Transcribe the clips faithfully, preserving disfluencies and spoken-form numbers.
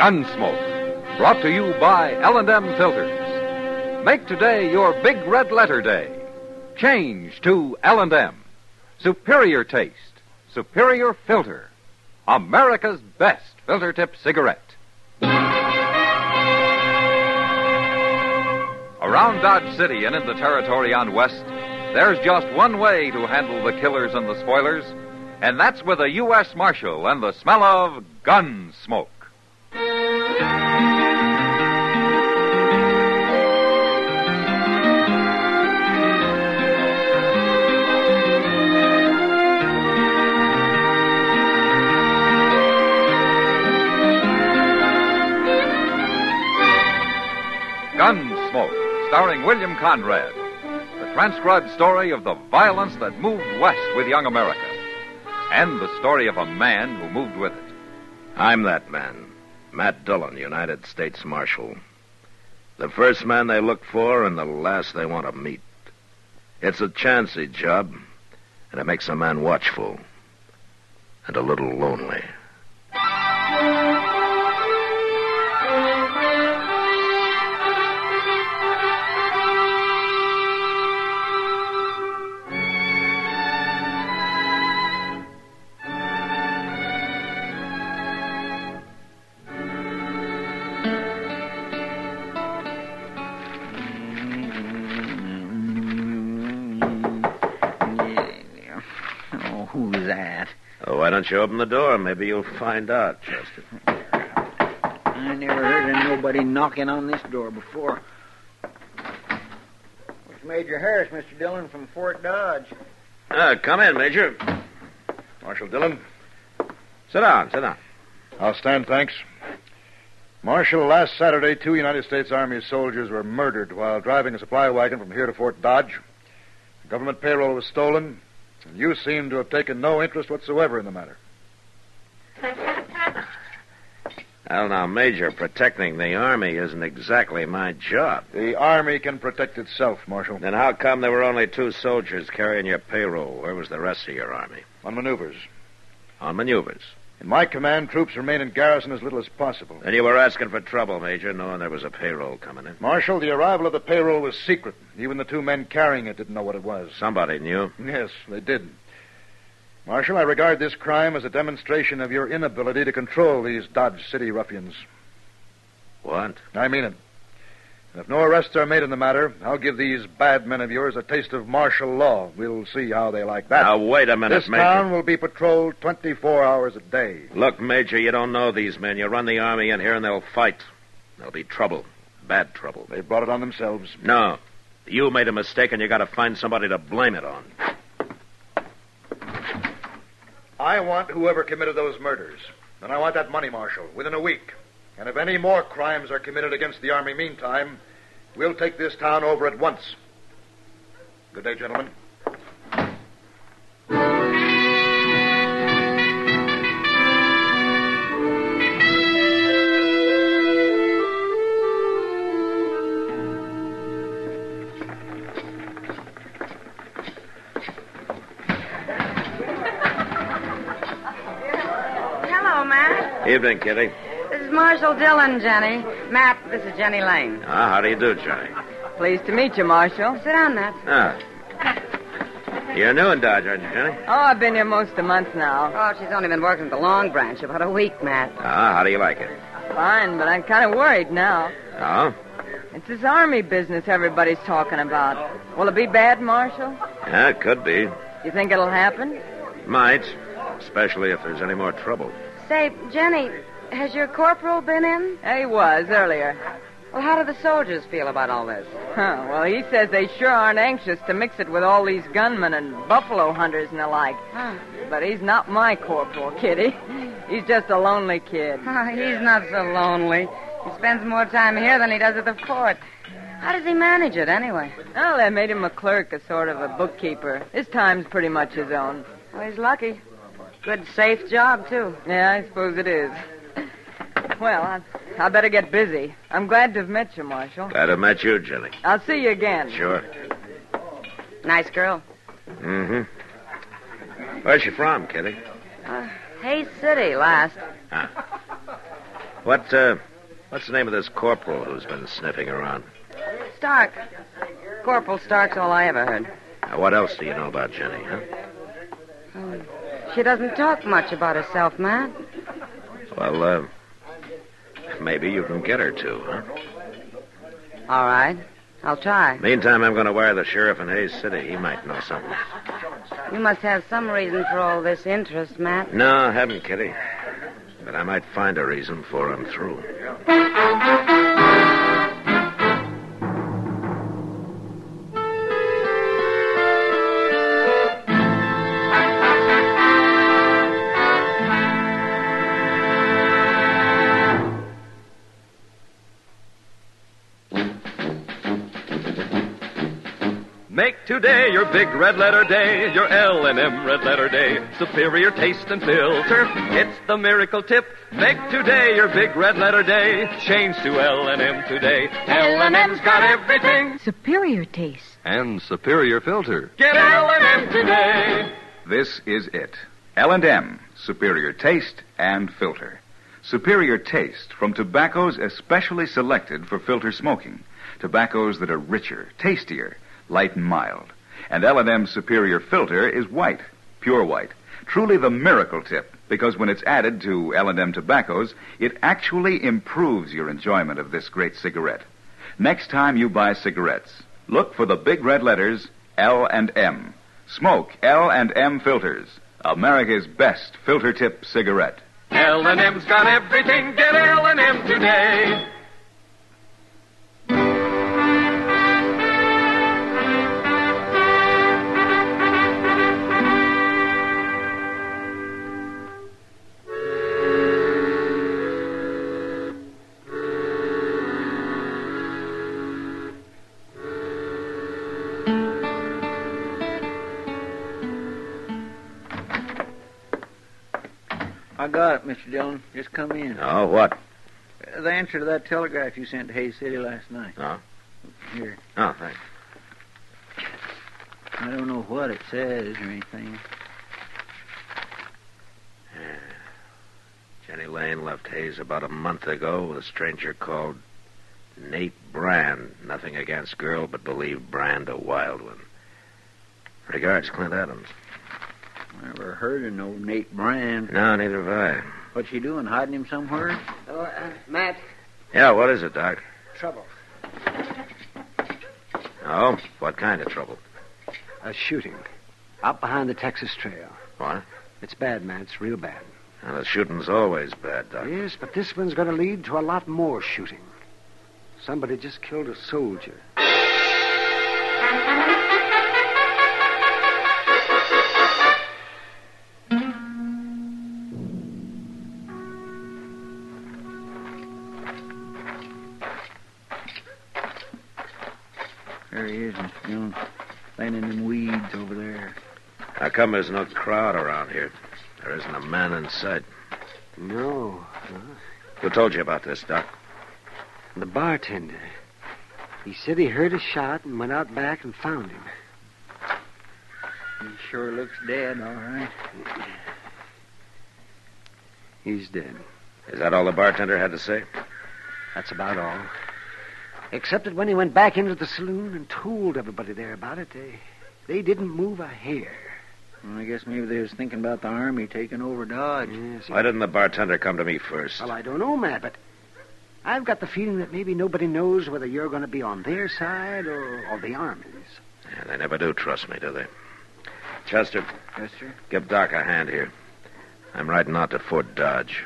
Gunsmoke, brought to you by L and M Filters. Make today your big red letter day. Change to L and M. Superior taste, superior filter. America's best filter tip cigarette. Around Dodge City and in the territory on West, there's just one way to handle the killers and the spoilers, and that's with a U S Marshal and the smell of gun smoke. Gunsmoke, starring William Conrad. The transcribed story of the violence that moved west with young America. And the story of a man who moved with it. I'm that man, Matt Dillon, United States Marshal. The first man they look for and the last they want to meet. It's a chancy job, and it makes a man watchful and a little lonely. Who's that? Oh, why don't you open the door? Maybe you'll find out, Chester. I never heard of nobody knocking on this door before. It's Major Harris, Mister Dillon, from Fort Dodge. Ah, come in, Major. Marshal Dillon. Sit down, sit down. I'll stand, thanks. Marshal, last Saturday, two United States Army soldiers were murdered while driving a supply wagon from here to Fort Dodge. The government payroll was stolen, and you seem to have taken no interest whatsoever in the matter. Well, now, Major, protecting the Army isn't exactly my job. The Army can protect itself, Marshal. Then how come there were only two soldiers carrying your payroll? Where was the rest of your Army? On maneuvers. On maneuvers. In my command, troops remain in garrison as little as possible. Then you were asking for trouble, Major, knowing there was a payroll coming in. Marshal, the arrival of the payroll was secret. Even the two men carrying it didn't know what it was. Somebody knew. Yes, they did. Marshal, I regard this crime as a demonstration of your inability to control these Dodge City ruffians. What? I mean it. And if no arrests are made in the matter, I'll give these bad men of yours a taste of martial law. We'll see how they like that. Now, wait a minute, this Major. This town will be patrolled twenty-four hours a day. Look, Major, you don't know these men. You run the Army in here and they'll fight. There'll be trouble. Bad trouble. They brought it on themselves. No. You made a mistake and you got to find somebody to blame it on. I want whoever committed those murders. And I want that money, Marshal, within a week. And if any more crimes are committed against the Army meantime, we'll take this town over at once. Good day, gentlemen. Evening, Kitty. This is Marshal Dillon, Jenny. Matt, this is Jenny Lane. Ah, how do you do, Johnny? Pleased to meet you, Marshal. Sit down, Matt. Ah. You're new in Dodge, aren't you, Jenny? Oh, I've been here most of a month now. Oh, she's only been working at the Long Branch about a week, Matt. Ah, how do you like it? Fine, but I'm kind of worried now. Oh? It's this Army business everybody's talking about. Will it be bad, Marshal? Yeah, it could be. You think it'll happen? Might, especially if there's any more trouble. Say, Jenny, has your corporal been in? He was, earlier. Well, how do the soldiers feel about all this? Huh, well, he says they sure aren't anxious to mix it with all these gunmen and buffalo hunters and the like. Huh. But he's not my corporal, Kitty. He's just a lonely kid. Oh, he's not so lonely. He spends more time here than he does at the fort. How does he manage it, anyway? Well, they made him a clerk, a sort of a bookkeeper. His time's pretty much his own. Well, he's lucky. Good, safe job, too. Yeah, I suppose it is. Well, I, I better get busy. I'm glad to have met you, Marshal. Glad to have met you, Jenny. I'll see you again. Sure. Nice girl. Mm-hmm. Where's she from, Kitty? Uh, Hayes City, last. Ah. What, uh, what's the name of this corporal who's been sniffing around? Stark. Corporal Stark's all I ever heard. Now, what else do you know about Jenny, huh? Oh, she doesn't talk much about herself, Matt. Well, uh, maybe you can get her to, huh? All right. I'll try. Meantime, I'm going to wire the sheriff in Hayes City. He might know something. You must have some reason for all this interest, Matt. No, I haven't, Kitty. But I might find a reason before I'm through. Make today your big red letter day, your L and M red letter day. Superior taste and filter, it's the miracle tip. Make today your big red letter day. Change to L and M today. L and M's got everything. Superior taste. And superior filter. Get L and M today. This is it. L and M, superior taste and filter. Superior taste from tobaccos especially selected for filter smoking. Tobaccos that are richer, tastier, light and mild. And L and M Superior Filter is white, pure white. Truly the miracle tip, because when it's added to L and M tobaccos, it actually improves your enjoyment of this great cigarette. Next time you buy cigarettes, look for the big red letters L and M. Smoke L and M filters, America's best filter tip cigarette. L and M's got everything. Get L and M today. I got it, Mister Dillon. Just come in. Oh, what? Uh, the answer to that telegraph you sent to Hayes City last night. Oh? Here. Oh, thanks. I don't know what it says or anything. Yeah. Jenny Lane left Hayes about a month ago with a stranger called Nate Brand. Nothing against girl, but believe Brand a wild one. Regards, Clint Adams. Never heard of no Nate Brand. No, neither have I. What's he doing, hiding him somewhere? Oh, uh, Matt. Yeah, what is it, Doc? Trouble. Oh? What kind of trouble? A shooting. Out behind the Texas Trail. What? It's bad, man. It's real bad. Well, the shooting's always bad, Doc. Yes, but this one's going to lead to a lot more shooting. Somebody just killed a soldier. There he is, Mister Dillon. Laying in them weeds over there. How come there's no crowd around here? There isn't a man in sight. No. no. Who told you about this, Doc? The bartender. He said he heard a shot and went out back and found him. He sure looks dead, all right. He's dead. Is that all the bartender had to say? That's about all. Except that when he went back into the saloon and told everybody there about it, they, they didn't move a hair. Well, I guess maybe they was thinking about the Army taking over Dodge. Yes. Why didn't the bartender come to me first? Well, I don't know, Matt, but I've got the feeling that maybe nobody knows whether you're going to be on their side or, or the Army's. Yeah, they never do trust me, do they? Chester. Yes, sir? Give Doc a hand here. I'm riding out to Fort Dodge.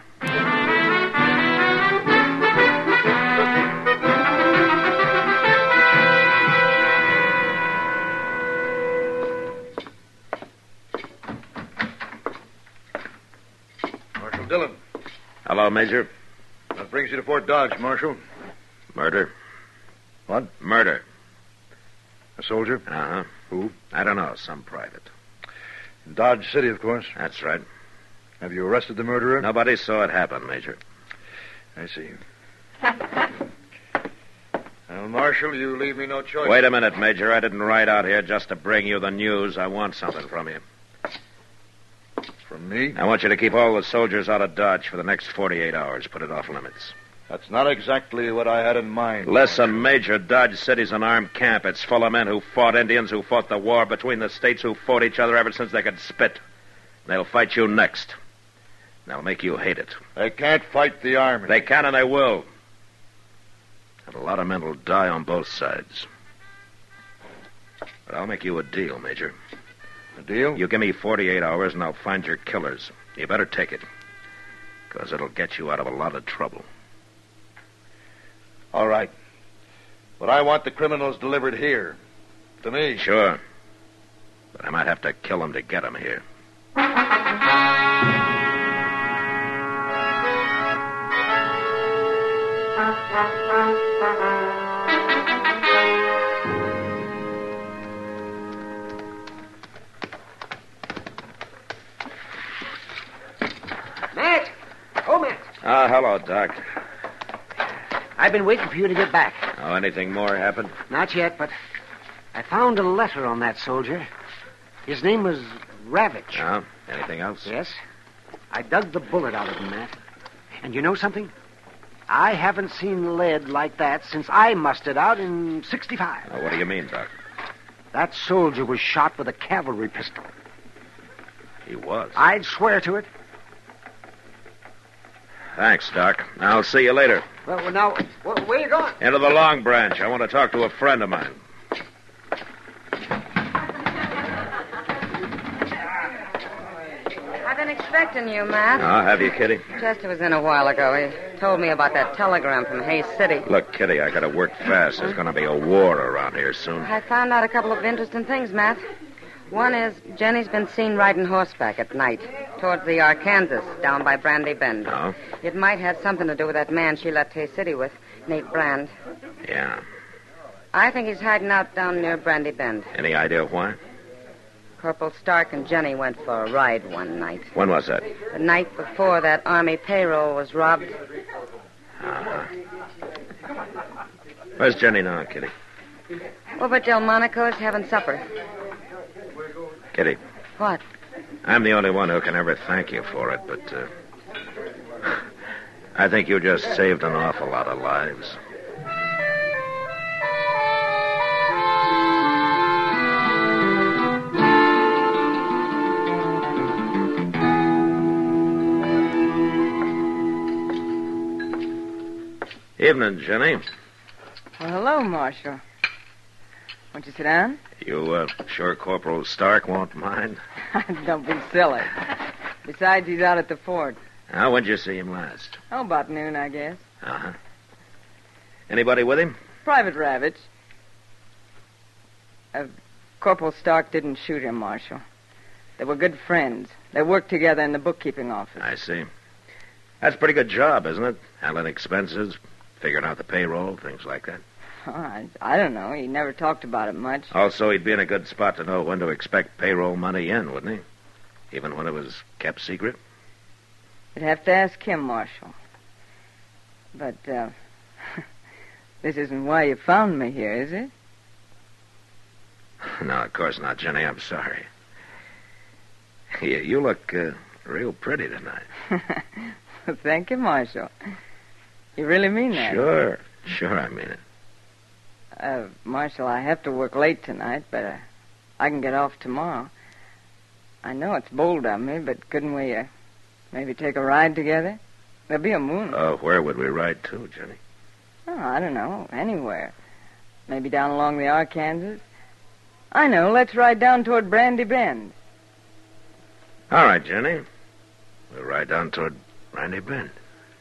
Marshal Dillon. Hello, Major. What brings you to Fort Dodge, Marshal? Murder. What? Murder. A soldier? Uh-huh. Who? I don't know. Some private. In Dodge City, of course. That's right. Have you arrested the murderer? Nobody saw it happen, Major. I see. Well, Marshal, you leave me no choice. Wait a minute, Major. I didn't ride out here just to bring you the news. I want something from you. From me? I want you to keep all the soldiers out of Dodge for the next forty-eight hours. Put it off limits. That's not exactly what I had in mind. Listen, Major, Dodge City's an armed camp. It's full of men who fought Indians, who fought the war between the states, who fought each other ever since they could spit. They'll fight you next. They'll make you hate it. They can't fight the Army. They can and they will. And a lot of men will die on both sides. But I'll make you a deal, Major. A deal? You give me forty-eight hours and I'll find your killers. You better take it. Because it'll get you out of a lot of trouble. All right. But I want the criminals delivered here. To me. Sure. But I might have to kill them to get them here. Matt! Oh, Matt. Ah, hello, Doc. I've been waiting for you to get back. Oh, anything more happened? Not yet, but I found a letter on that soldier. His name was Ravitch. Oh, anything else? Yes. I dug the bullet out of him, Matt. And you know something? I haven't seen lead like that since I mustered out in sixty-five. Oh, what do you mean, Doc? That soldier was shot with a cavalry pistol. He was? I'd swear to it. Thanks, Doc. I'll see you later. Well, well now, wh- where you going? Into the Long Branch. I want to talk to a friend of mine. I've been expecting you, Matt. Oh, have you, Kitty? Chester was in a while ago. He told me about that telegram from Hayes City. Look, Kitty, I gotta work fast. There's gonna be a war around here soon. I found out a couple of interesting things, Matt. One is Jenny's been seen riding horseback at night towards the Arkansas down by Brandy Bend. Oh? It might have something to do with that man she left Hayes City with, Nate Brand. Yeah. I think he's hiding out down near Brandy Bend. Any idea why? Corporal Stark and Jenny went for a ride one night. When was that? The night before that Army payroll was robbed. Uh-huh. Where's Jenny now, Kitty? Over at Delmonico's having supper. Kitty. What? I'm the only one who can ever thank you for it, but, uh... I think you just saved an awful lot of lives. Evening, Jenny. Well, hello, Marshal. Won't you sit down? You, uh, sure Corporal Stark won't mind? Don't be silly. Besides, he's out at the fort. Now, when'd you see him last? Oh, about noon, I guess. Uh-huh. Anybody with him? Private Ravitch. Uh, Corporal Stark didn't shoot him, Marshal. They were good friends. They worked together in the bookkeeping office. I see. That's a pretty good job, isn't it? Handling expenses, figuring out the payroll, things like that. Oh, I, I don't know. He never talked about it much. Also, he'd be in a good spot to know when to expect payroll money in, wouldn't he? Even when it was kept secret? You'd have to ask him, Marshal. But, uh, this isn't why you found me here, is it? No, of course not, Jenny. I'm sorry. You, you look uh, real pretty tonight. Well, thank you, Marshal. You really mean that? Sure. Sure, I mean it. Uh, Marshal, I have to work late tonight, but uh, I can get off tomorrow. I know it's bold of me, but couldn't we uh, maybe take a ride together? There'll be a moon. Oh, where would we ride to, Jenny? Oh, I don't know. Anywhere. Maybe down along the Arkansas. I know. Let's ride down toward Brandy Bend. All right, Jenny. We'll ride down toward Brandy Bend.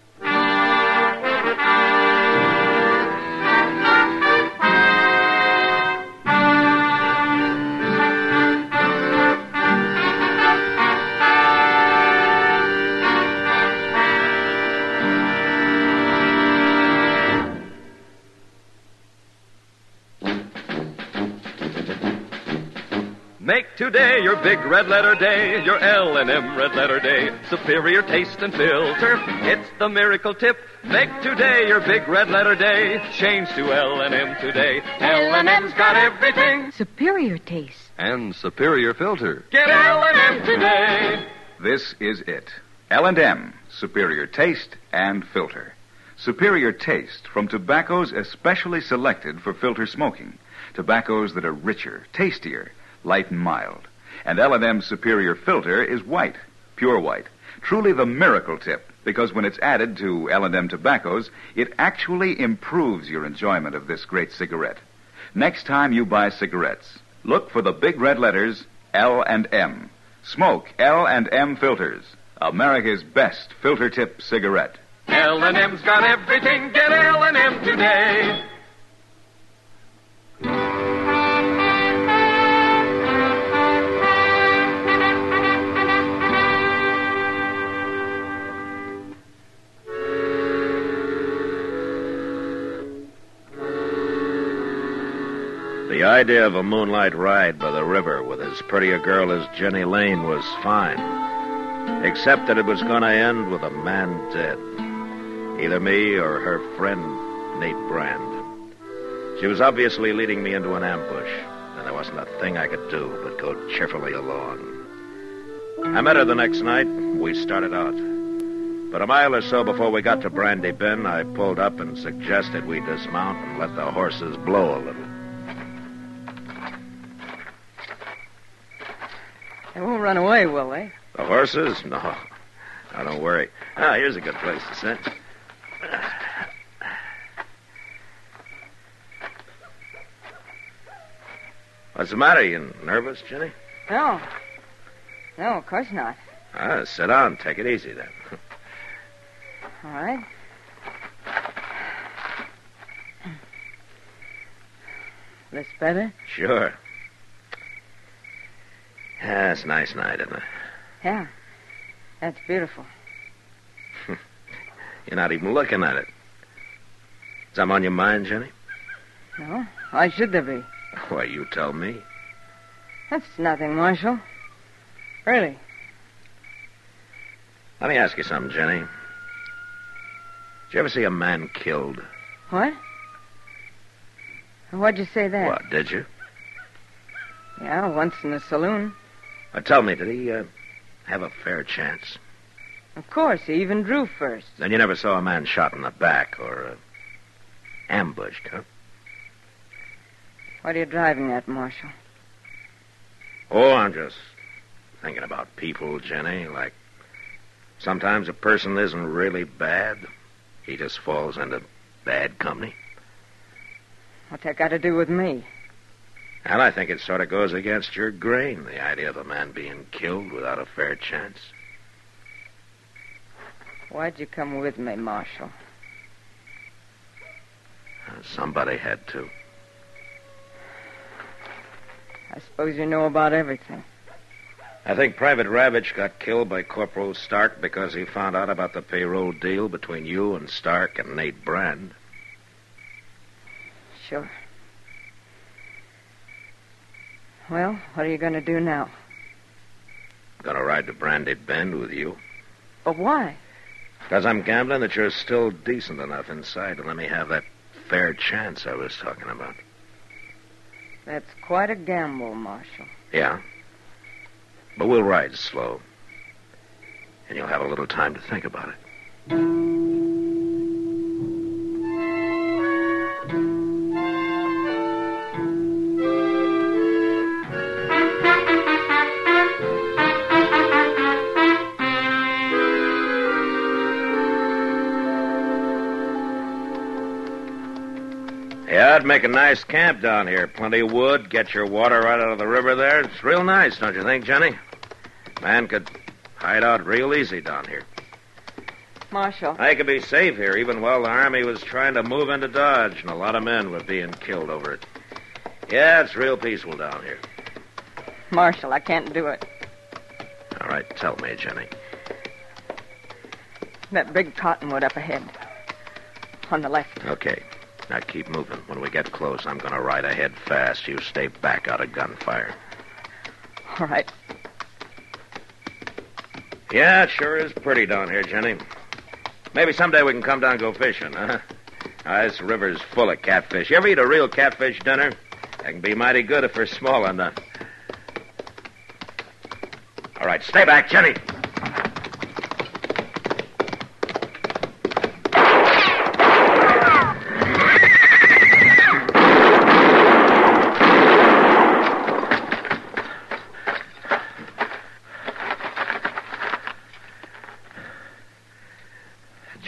Make today your big red letter day, your L and M red letter day. Superior taste and filter, it's the miracle tip. Make today your big red letter day. Change to L and M today. L and M's got everything. Superior taste. And superior filter. Get L and M today. This is it. L and M, superior taste and filter. Superior taste from tobaccos especially selected for filter smoking. Tobaccos that are richer, tastier, light and mild. And L and M superior filter is white, pure white. Truly the miracle tip, because when it's added to L and M tobaccos, it actually improves your enjoyment of this great cigarette. Next time you buy cigarettes, look for the big red letters L and M. Smoke L and M filters, America's best filter tip cigarette. L and M's got everything. Get L and M today. The idea of a moonlight ride by the river with as pretty a girl as Jenny Lane was fine, except that it was going to end with a man dead. Either me or her friend, Nate Brand. She was obviously leading me into an ambush, and there wasn't a thing I could do but go cheerfully along. I met her the next night. We started out. But a mile or so before we got to Brandy Bend, I pulled up and suggested we dismount and let the horses blow a little. They won't run away, will they? The horses? No. Now, don't worry. Ah, here's a good place to sit. What's the matter? You nervous, Jenny? No. No, of course not. Ah, sit down. Take it easy, then. All right. This better? Sure. Yeah, it's a nice night, isn't it? Yeah. That's beautiful. You're not even looking at it. Something on your mind, Jenny? No. Why should there be? Why, you tell me. That's nothing, Marshal. Really. Let me ask you something, Jenny. Did you ever see a man killed? What? Why'd you say that? What, did you? Yeah, once in a saloon. Now, tell me, did he uh, have a fair chance? Of course, he even drew first. Then you never saw a man shot in the back or uh, ambushed, huh? What are you driving at, Marshal? Oh, I'm just thinking about people, Jenny. Like, sometimes a person isn't really bad. He just falls into bad company. What's that got to do with me? And I think it sort of goes against your grain, the idea of a man being killed without a fair chance. Why'd you come with me, Marshal? Uh, somebody had to. I suppose you know about everything. I think Private Ravitch got killed by Corporal Stark because he found out about the payroll deal between you and Stark and Nate Brand. Sure. Well, what are you going to do now? Gonna ride to Brandy Bend with you. But why? Because I'm gambling that you're still decent enough inside to let me have that fair chance I was talking about. That's quite a gamble, Marshal. Yeah. But we'll ride slow. And you'll have a little time to think about it. Yeah, I'd make a nice camp down here. Plenty of wood, get your water right out of the river there. It's real nice, don't you think, Jenny? Man could hide out real easy down here. Marshal. I could be safe here even while the Army was trying to move into Dodge, and a lot of men were being killed over it. Yeah, it's real peaceful down here. Marshal, I can't do it. All right, tell me, Jenny. That big cottonwood up ahead. On the left. Okay. Now keep moving. When we get close, I'm going to ride ahead fast. You stay back out of gunfire. All right. Yeah, it sure is pretty down here, Jenny. Maybe someday we can come down and go fishing, huh? Ah, this river's full of catfish. You ever eat a real catfish dinner? That can be mighty good if they're small enough. All right, stay back, Jenny.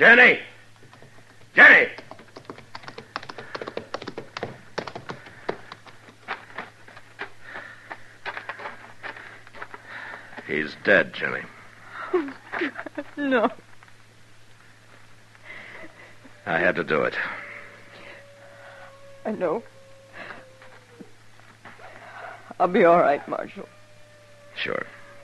Jenny! Jenny! He's dead, Jenny. Oh, God, no. I had to do it. I know. I'll be all right, Marshal. Sure.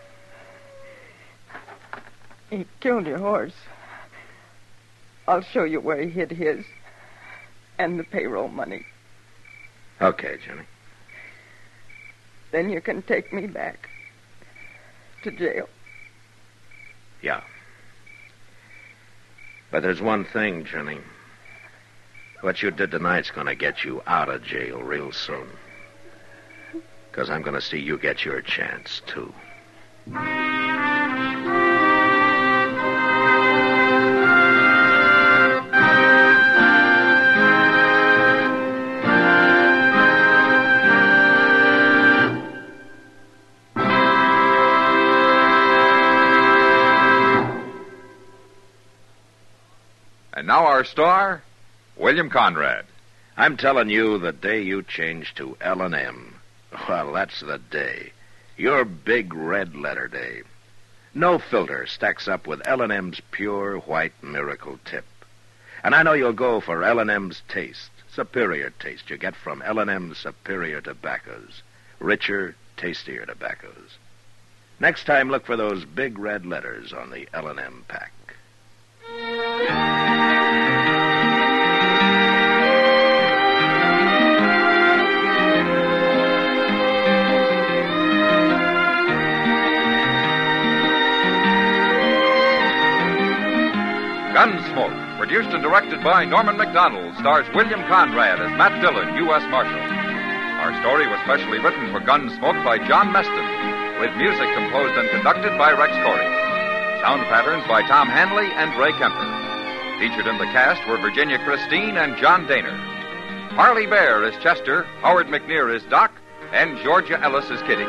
He killed your horse. I'll show you where he hid his and the payroll money. Okay, Jenny. Then you can take me back to jail. Yeah. But there's one thing, Jenny. What you did tonight's going to get you out of jail real soon. Because I'm going to see you get your chance, too. And now our star, William Conrad. I'm telling you, the day you change to L and M, well, that's the day. Your big red letter day. No filter stacks up with L and M's pure white miracle tip. And I know you'll go for L and M's taste, superior taste you get from L and M's superior tobaccos, richer, tastier tobaccos. Next time, look for those big red letters on the L and M pack. Gunsmoke, produced and directed by Norman Macdonald, stars William Conrad as Matt Dillon, U S Marshal. Our story was specially written for Gunsmoke by John Meston, with music composed and conducted by Rex Corey. Sound patterns by Tom Hanley and Ray Kemper. Featured in the cast were Virginia Christine and John Daner. Harley Bear is Chester, Howard McNear is Doc, and Georgia Ellis is Kitty.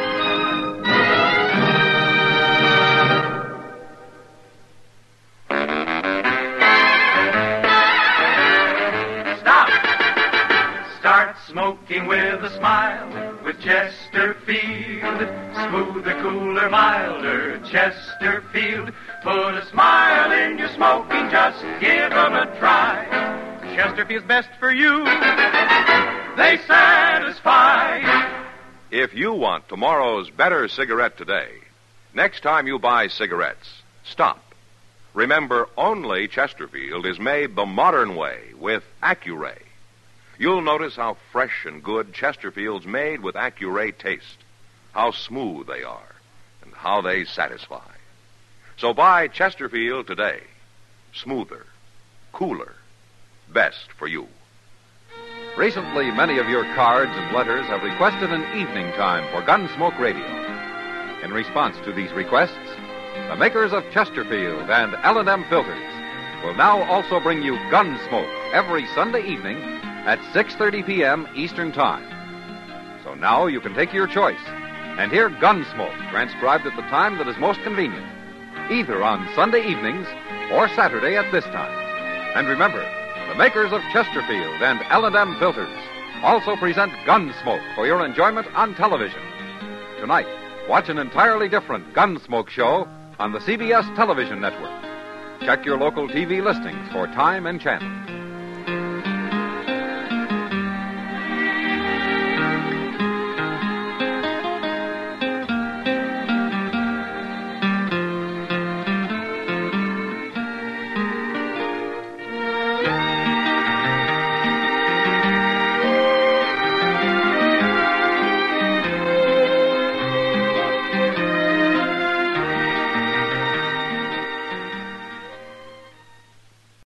Smoking with a smile with Chesterfield. Smoother, cooler, milder Chesterfield. Put a smile in your smoking, just give 'em a try. Chesterfield's best for you. They satisfy. If you want tomorrow's better cigarette today, next time you buy cigarettes, stop. Remember, only Chesterfield is made the modern way with Accuray. You'll notice how fresh and good Chesterfield's made with Accuray taste, how smooth they are, and how they satisfy. So buy Chesterfield today. Smoother, cooler, best for you. Recently, many of your cards and letters have requested an evening time for Gunsmoke Radio. In response to these requests, the makers of Chesterfield and L and M filters will now also bring you Gunsmoke every Sunday evening at six thirty p.m. Eastern Time. So now you can take your choice and hear Gunsmoke transcribed at the time that is most convenient, either on Sunday evenings or Saturday at this time. And remember, the makers of Chesterfield and L and M filters also present Gunsmoke for your enjoyment on television. Tonight, watch an entirely different Gunsmoke show on the C B S television network. Check your local T V listings for time and channel.